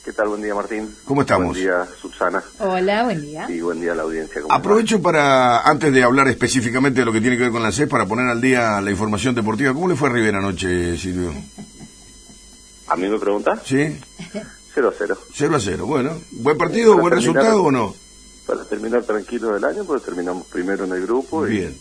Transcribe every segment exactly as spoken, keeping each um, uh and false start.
¿Qué tal? Buen día, Martín. ¿Cómo estamos? Buen día, Susana. Hola, buen día. Y buen día a la audiencia. Aprovecho para, antes de hablar específicamente de lo que tiene que ver con la ANSES, para poner al día la información deportiva. ¿Cómo le fue a River anoche, Silvio? ¿A mí me pregunta? Sí. cero a cero. cero a cero, bueno. ¿Buen partido, Para buen terminar, resultado o no? Para terminar tranquilo del año, porque terminamos primero en el grupo. Y, Bien.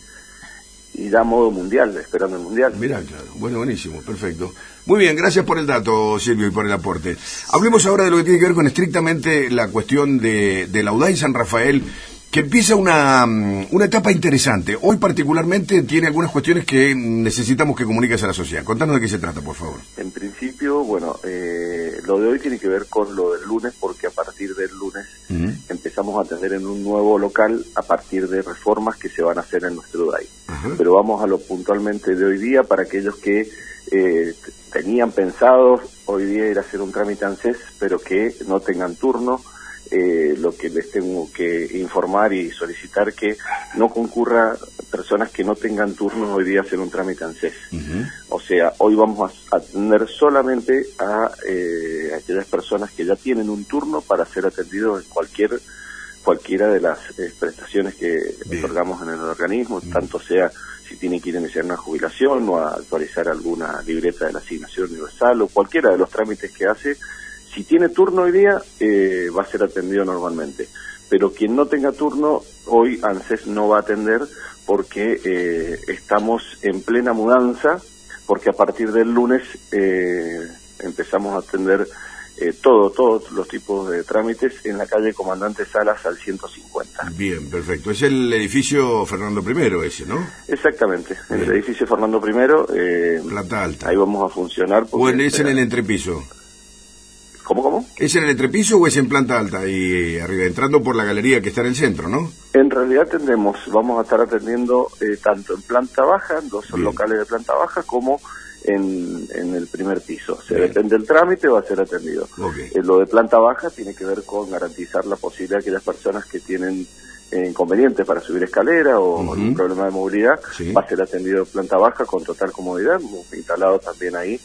y ya modo mundial, esperando el mundial. Mirá, claro. Bueno, buenísimo, perfecto. Muy bien, gracias por el dato, Silvio, y por el aporte. Hablemos ahora de lo que tiene que ver con estrictamente la cuestión de, de la U D A I San Rafael, que empieza una, una etapa interesante. Hoy particularmente tiene algunas cuestiones que necesitamos que comuniques a la sociedad. Contanos de qué se trata, por favor. En principio, bueno, eh, lo de hoy tiene que ver con lo del lunes, porque a partir del lunes uh-huh. empezamos a atender en un nuevo local a partir de reformas que se van a hacer en nuestro U D A I. Uh-huh. Pero vamos a lo puntualmente de hoy día para aquellos que eh, tenían pensado hoy día ir a hacer un trámite ANSES, pero que no tengan turno. Eh, lo que les tengo que informar y solicitar que no concurra personas que no tengan turno hoy día a hacer un trámite ANSES. Uh-huh. O sea, hoy vamos a atender solamente a eh, aquellas personas que ya tienen un turno para ser atendidos en cualquier cualquiera de las eh, prestaciones que Bien. otorgamos en el organismo, uh-huh. tanto sea si tienen que ir a iniciar una jubilación o a actualizar alguna libreta de la asignación universal o cualquiera de los trámites que hace. Si tiene turno hoy día, eh, va a ser atendido normalmente. Pero quien no tenga turno, hoy ANSES no va a atender porque eh, estamos en plena mudanza, porque a partir del lunes eh, empezamos a atender eh, todo, todos los tipos de trámites en la calle Comandante Salas al ciento cincuenta. Bien, perfecto. Es el edificio Fernando primero ese, ¿no? Exactamente, Bien. el edificio Fernando primero. Eh, Planta alta. Ahí vamos a funcionar. ¿O es en el entrepiso? ¿Cómo, cómo? ¿Es en el entrepiso o es en planta alta y arriba, entrando por la galería que está en el centro, no? En realidad tendremos, vamos a estar atendiendo eh, tanto en planta baja, dos Bien. locales de planta baja, como en, en el primer piso. O sea, depende del trámite, va a ser atendido. Okay. Eh, lo de planta baja tiene que ver con garantizar la posibilidad que las personas que tienen eh, inconvenientes para subir escalera o uh-huh. algún problema de movilidad, sí. va a ser atendido en planta baja con total comodidad, hemos instalado también ahí,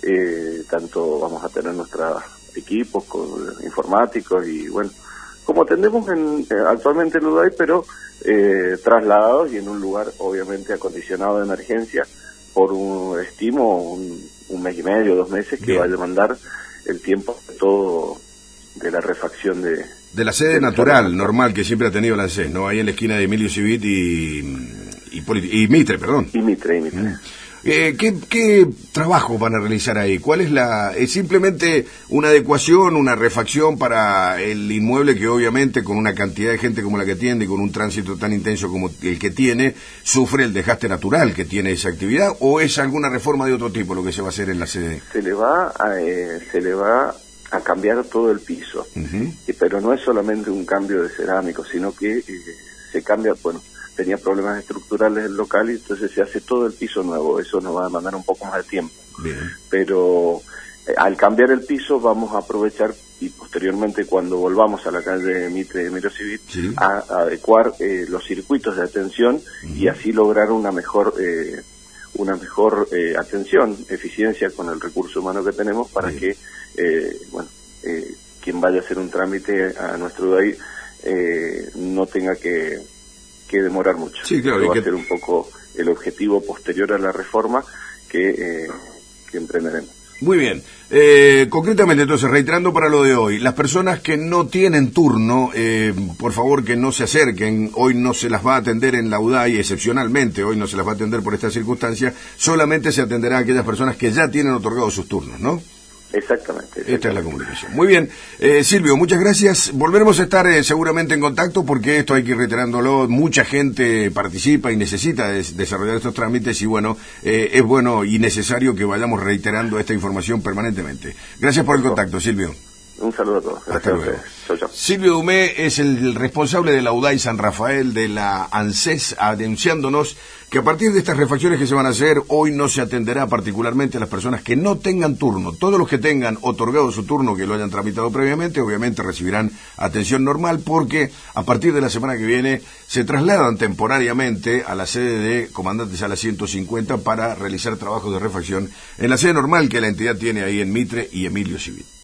eh, tanto vamos a tener nuestra equipos con, informáticos y bueno, como atendemos en, eh, actualmente en U D A I, pero eh, trasladados y en un lugar obviamente acondicionado de emergencia por un estimo un, un mes y medio, dos meses que Bien. va a demandar el tiempo de todo de la refacción de... De la sede de natural, la normal, que siempre ha tenido la ANSES, ¿no? Ahí en la esquina de Emilio Civit y, y, y, y Mitre, perdón. Y Mitre, y Mitre. Mm. Eh, ¿qué, ¿Qué trabajo van a realizar ahí? ¿Cuál es la...? ¿Es simplemente una adecuación, una refacción para el inmueble que obviamente con una cantidad de gente como la que tiene y con un tránsito tan intenso como el que tiene, sufre el desgaste natural que tiene esa actividad? ¿O es alguna reforma de otro tipo lo que se va a hacer en la sede? Se le va a, eh, se le va a cambiar todo el piso, uh-huh. eh, pero no es solamente un cambio de cerámico, sino que eh, se cambia, bueno... tenía problemas estructurales el local y entonces se hace todo el piso nuevo. Eso nos va a demandar un poco más de tiempo. Bien. Pero eh, al cambiar el piso vamos a aprovechar y posteriormente cuando volvamos a la calle Mitre y Emilio Civit sí. a, a adecuar eh, los circuitos de atención uh-huh. y así lograr una mejor eh, una mejor eh, atención, eficiencia con el recurso humano que tenemos para Bien. que eh, bueno eh, quien vaya a hacer un trámite a nuestro U D A I eh, no tenga que que demorar mucho. Sí, claro, Eso va que... a ser un poco el objetivo posterior a la reforma que, eh, que emprenderemos. Muy bien. Eh, concretamente, entonces, reiterando para lo de hoy, las personas que no tienen turno, eh, por favor que no se acerquen, hoy no se las va a atender en la U D A I, excepcionalmente, hoy no se las va a atender por esta circunstancia, solamente se atenderá a aquellas personas que ya tienen otorgados sus turnos, ¿no? Exactamente, exactamente. Esta es la comunicación. Muy bien. Eh, Silvio, muchas gracias. Volveremos a estar eh, seguramente en contacto porque esto hay que ir reiterándolo. Mucha gente participa y necesita des desarrollar estos trámites y bueno, eh, es bueno y necesario que vayamos reiterando esta información permanentemente. Gracias por el contacto, Silvio. Un saludo a todos. Gracias. Hasta luego. Chau, chau. Silvio Dumé es el responsable de la U D A I San Rafael de la ANSES, anunciándonos que a partir de estas refacciones que se van a hacer, hoy no se atenderá particularmente a las personas que no tengan turno. Todos los que tengan otorgado su turno, que lo hayan tramitado previamente, obviamente recibirán atención normal porque a partir de la semana que viene se trasladan temporariamente a la sede de Comandante Salas ciento cincuenta para realizar trabajos de refacción en la sede normal que la entidad tiene ahí en Mitre y Emilio Civit.